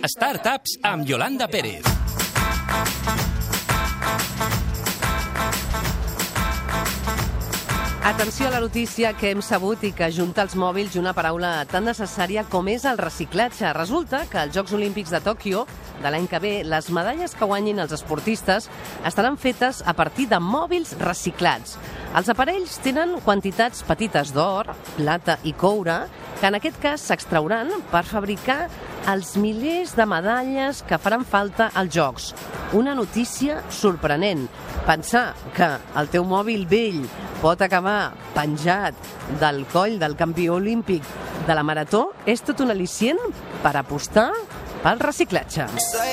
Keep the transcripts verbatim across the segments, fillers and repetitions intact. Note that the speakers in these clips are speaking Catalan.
Startups amb Yolanda Pérez. Atenció a la notícia que hem sabut i que junta els mòbils i una paraula tan necessària com és el reciclatge. Resulta que als Jocs Olímpics de Tòquio de l'any que ve, les medalles que guanyin els esportistes estaran fetes a partir de mòbils reciclats. Els aparells tenen quantitats petites d'or, plata i coure, que en aquest cas s'extrauran per fabricar els milers de medalles que faran falta als Jocs. Una notícia sorprenent. Pensar que el teu mòbil vell pot acabar penjat del coll del campió olímpic de la marató és tot un al·licient per apostar pel reciclatge.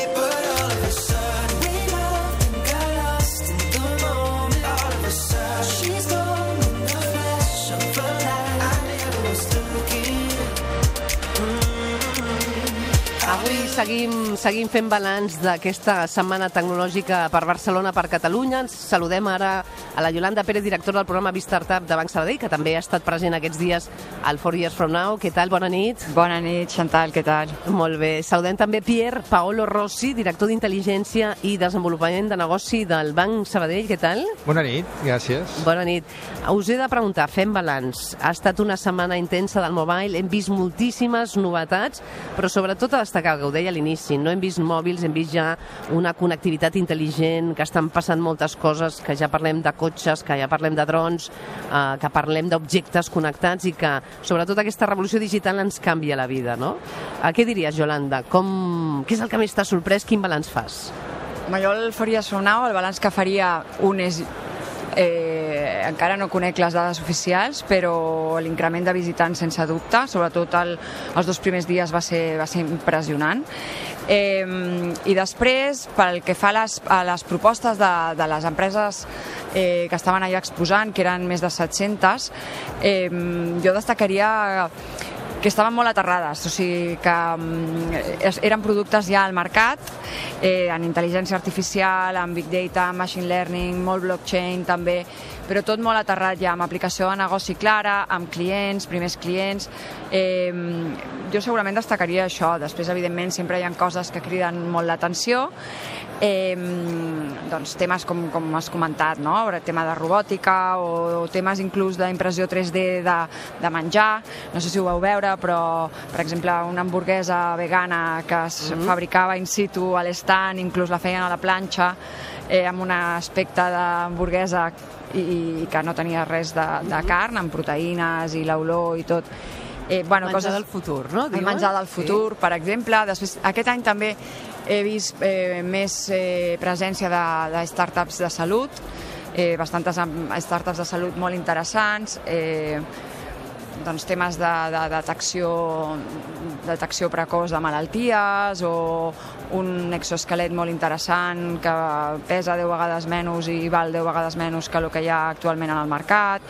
Avui seguim, seguim fent balanç d'aquesta setmana tecnològica per Barcelona, per Catalunya. Ens saludem ara a la Yolanda Pérez, directora del programa B-Startup de Banc Sabadell, que també ha estat present aquests dies al Four Years From Now. Què tal? Bona nit. Bona nit, Chantal, què tal? Molt bé. Saludem també Pier Paolo Rossi, director d'Intel·ligència i Desenvolupament de Negoci del Banc Sabadell. Què tal? Bona nit, gràcies. Bona nit. Us he de preguntar, fem balanç. Ha estat una setmana intensa del mobile, hem vist moltíssimes novetats, però sobretot a destacar, que ho deia a l'inici, no hem vist mòbils, hem vist ja una connectivitat intel·ligent, que estan passant moltes coses, que ja parlem de cotxes, que ja parlem de drons, eh, que parlem d'objectes connectats i que, sobretot, aquesta revolució digital ens canvia la vida, no? Eh, què diries, Yolanda? Com... Què és el que més t'ha sorprès? Quin balanç fas? Home, jo el faria sonar, el balanç que faria un és... Eh, encara no conec les dades oficials, però l'increment de visitants sense dubte, sobretot el, els dos primers dies va ser, va ser impressionant. Eh, I després, pel que fa a les, a les propostes de, de les empreses eh, que estaven allà exposant, que eren més de set-centes, eh, jo destacaria que estaven molt aterrades, o sigui que um, eren productes ja al mercat, eh, en intel·ligència artificial, en big data, en machine learning, molt blockchain també, però tot molt aterrat ja, amb aplicació de negoci clara, amb clients, primers clients. Eh, jo segurament destacaria això. Després, evidentment, sempre hi ha coses que criden molt l'atenció. Eh, doncs temes com, com has comentat, no? El tema de robòtica o, o temes inclús d'impressió tres D de, de menjar. No sé si ho vau veure, però, per exemple, una hamburguesa vegana que es mm-hmm. fabricava in situ a l'estand, inclús la feien a la planxa, eh, amb un aspecte d'hamburguesa i, i que no tenia res de, de carn, amb proteïnes i l'olor i tot. Eh, bueno, menjar coses... del futur, no? El menjar del futur, sí. Per exemple. Després, aquest any també he vist eh, més eh, presència de, de startups de salut, eh, bastantes startups de salut molt interessants, eh, doncs temes de, de detecció, detecció precoç de malalties o un exoesquelet molt interessant que pesa deu vegades menys i val deu vegades menys que el que hi ha actualment en el mercat.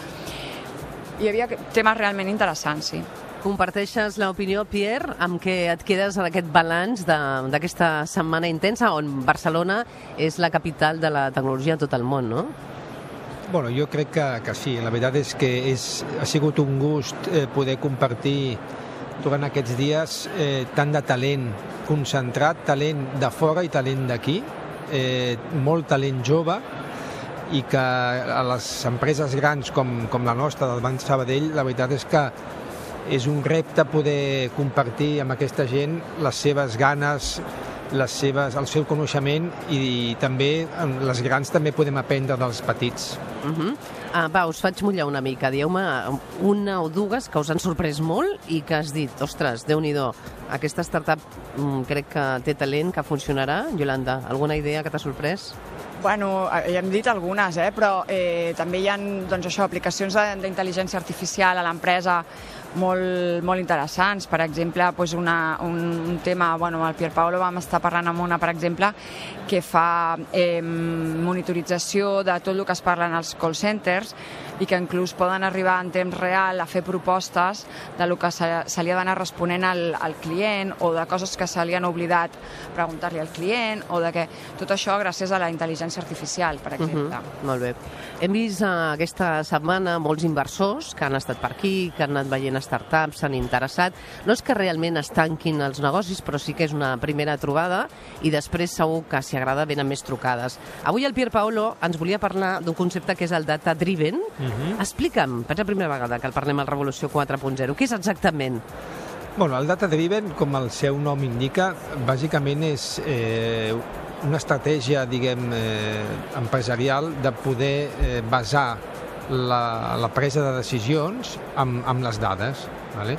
Hi havia temes realment interessants, sí. Comparteixes l'opinió, Pierre, amb què et quedes en aquest balanç d'aquesta setmana intensa on Barcelona és la capital de la tecnologia a tot el món, no? Bueno, jo crec que, que sí. La veritat és que és, ha sigut un gust eh, poder compartir durant aquests dies eh, tant de talent concentrat, talent de fora i talent d'aquí, eh, molt talent jove, i que a les empreses grans com, com la nostra, del Banc Sabadell, la veritat és que és un repte poder compartir amb aquesta gent les seves ganes, les seves, el seu coneixement i, i també les grans també podem aprendre dels petits. Uh-huh. ah, va, us faig mullar una mica. Dieu-me una o dues que us han sorprès molt i que has dit, ostres, Déu-n'hi-do, aquesta startup mm, crec que té talent, que funcionarà. Yolanda, alguna idea que t'ha sorprès? Bueno, ja hem dit algunes, eh? Però eh, també hi ha doncs, això, aplicacions d'intel·ligència artificial a l'empresa molt, molt interessants. Per exemple, doncs una, un, un tema, bueno, el Pier Paolo vam estar parlant amb una, per exemple, que fa eh, monitorització de tot el que es parla en els call centers i que inclús poden arribar en temps real a fer propostes de lo que se, se li ha d'anar responent al, al client client, o de coses que se li han oblidat preguntar-li al client, o de que tot això gràcies a la intel·ligència artificial, per exemple. Uh-huh. Molt bé. Hem vist uh, aquesta setmana molts inversors que han estat per aquí, que han anat veient startups, s'han interessat. No és que realment es tanquin els negocis, però sí que és una primera trobada i després segur que, si agrada, venen més trucades. Avui el Pierpaolo ens volia parlar d'un concepte que és el data driven. Uh-huh. Explica'm, és la primera vegada que el parlem al Revolució quatre punt zero. Què és exactament? Bueno, el data driven, com el seu nom indica, bàsicament és eh, una estratègia, diguem, eh, empresarial de poder eh, basar la, la presa de decisions amb, amb les dades. Vale?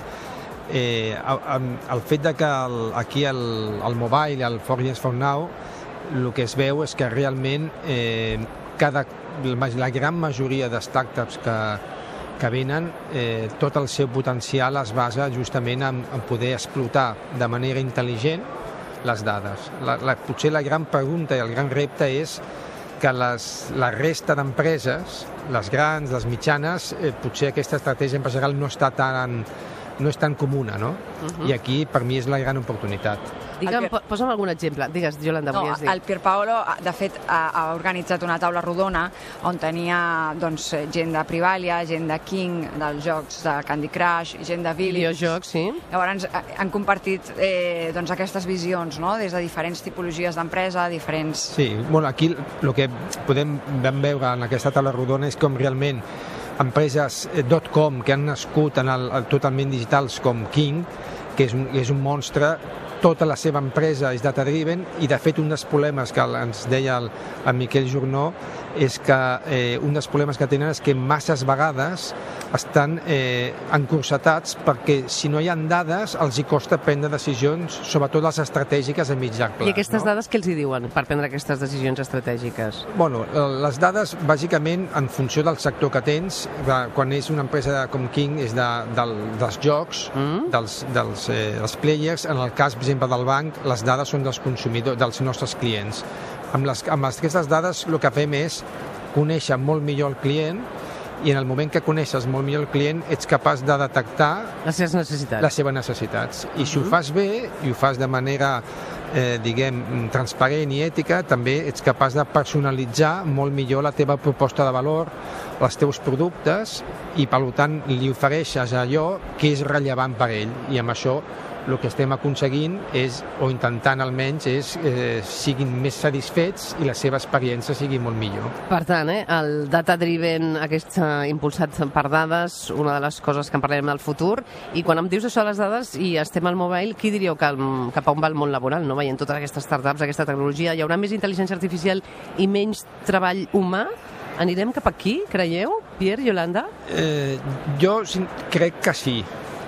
Eh, el, el fet de que el, aquí el, el mobile, el four years from now, el que es veu és que realment eh, cada, la gran majoria de startups que que venen, eh, tot el seu potencial es basa justament en, en poder explotar de manera intel·ligent les dades. La, la, potser la gran pregunta i el gran repte és que les, la resta d'empreses, les grans, les mitjanes, eh, potser aquesta estratègia empresarial no està tan, no és tan comuna, no? Uh-huh. I aquí, per mi, és la gran oportunitat. Digue'm, Pier... posa'm algun exemple. Digues, Yolanda, no, volies dir. El Pierpaolo, de fet, ha, ha organitzat una taula rodona on tenia doncs, gent de Privalia, gent de King, dels jocs de Candy Crush, gent de Village. Videojocs, sí. Llavors han compartit eh, doncs, aquestes visions, no? Des de diferents tipologies d'empresa, diferents... Sí, bueno, aquí el que podem vam veure en aquesta taula rodona és com realment empreses .com que han nascut en el, el totalment digitals com King, que és un, és un monstre, tota la seva empresa és data-driven i, de fet, un dels problemes que ens deia el, el Miquel Jornó és que eh, un dels problemes que tenen és que masses vegades estan eh, encursetats perquè si no hi ha dades els hi costa prendre decisions, sobretot les estratègiques a mig llarg pla. I aquestes no? dades què els hi diuen per prendre aquestes decisions estratègiques? Bueno, les dades, bàsicament, en funció del sector que tens, quan és una empresa com King, és de, del, dels jocs, mm? dels, dels, eh, dels players, en el cas, per exemple, del banc, les dades són dels consumidors, dels nostres clients. Amb, les, amb aquestes dades el que fem és conèixer molt millor el client i en el moment que coneixes molt millor el client ets capaç de detectar les seves necessitats. Les seves necessitats. I uh-huh. si ho fas bé i ho fas de manera eh, diguem, transparent i ètica, també ets capaç de personalitzar molt millor la teva proposta de valor, els teus productes i, per tant, li ofereixes allò que és rellevant per ell. I amb això el que estem aconseguint és, o intentant almenys, és eh, siguin més satisfets i la seva experiència sigui molt millor. Per tant, eh, el data-driven, aquest uh, impulsat per dades, una de les coses que en parlarem del futur, i quan em dius això de les dades i estem al mobile, qui diríeu que cap a on va el món laboral, no? Veient totes aquestes startups, aquesta tecnologia, hi haurà més intel·ligència artificial i menys treball humà? Anirem cap aquí, creieu, Pierre, Yolanda? Eh, jo crec que sí.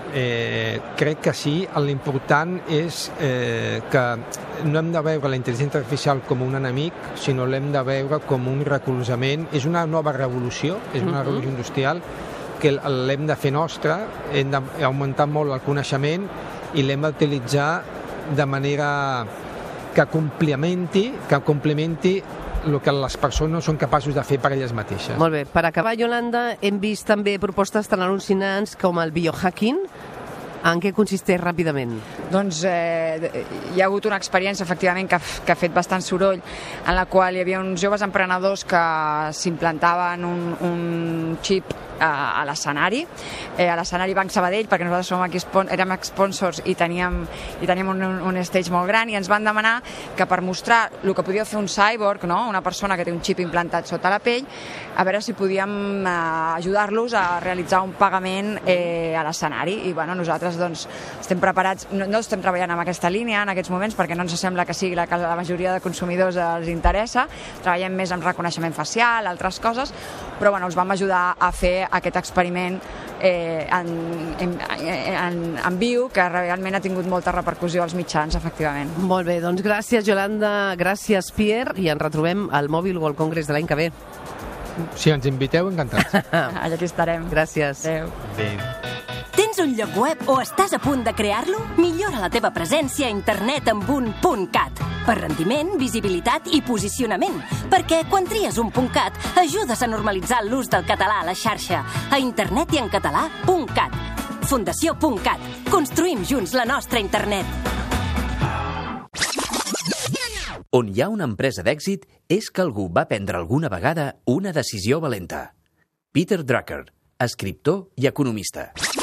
Eh, crec que sí. L'important és eh, que no hem de veure la intel·ligència artificial com un enemic, sinó l'hem de veure com un recolzament. És una nova revolució, és una uh-huh. revolució industrial que l'hem de fer nostra, hem d'augmentar molt el coneixement i l'hem d'utilitzar de manera que complementi, que complementi el que les persones no són capaços de fer per elles mateixes. Molt bé. Per acabar, Yolanda, hem vist també propostes tan al·lucinants com el biohacking. En què consisteix ràpidament? Doncs eh, hi ha hagut una experiència, efectivament, que, que ha fet bastant soroll, en la qual hi havia uns joves emprenedors que s'implantaven un, un xip a, a l'escenari, eh, a l'escenari Banc Sabadell, perquè nosaltres som aquí, érem sponsors i teníem, i teníem un, un stage molt gran, i ens van demanar que per mostrar el que podia fer un cyborg, no? Una persona que té un xip implantat sota la pell, a veure si podíem eh, ajudar-los a realitzar un pagament eh, a l'escenari. I bueno, nosaltres doncs, estem preparats, no, no estem treballant en aquesta línia en aquests moments perquè no ens sembla que sigui la que la majoria de consumidors els interessa, treballem més amb reconeixement facial, altres coses, però bueno, els vam ajudar a fer aquest experiment eh, en, en, en, en viu, que realment ha tingut molta repercussió als mitjans, efectivament. Molt bé, doncs gràcies, Yolanda, gràcies, Pierre, i ens retrobem al Mobile World Congress de l'any que ve. Si ens inviteu, encantats. Allà aquí estarem. Gràcies. Adéu. Adéu. Tens un lloc web o estàs a punt de crear-lo? Millora la teva presència a internet amb un .cat. Per rendiment, visibilitat i posicionament. Perquè quan tries un .cat, ajudes a normalitzar l'ús del català a la xarxa. A internet i en català, .cat. Fundació punt cat. Construïm junts la nostra internet. On hi ha una empresa d'èxit és que algú va prendre alguna vegada una decisió valenta. Peter Drucker, escriptor i economista.